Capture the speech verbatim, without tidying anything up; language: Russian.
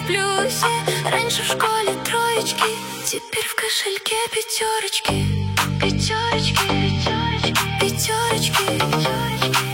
плюсе. Раньше в школе троечки, теперь в кошельке пятерочки. Пятерочки, пятерочки, пятерочки, пятерочки.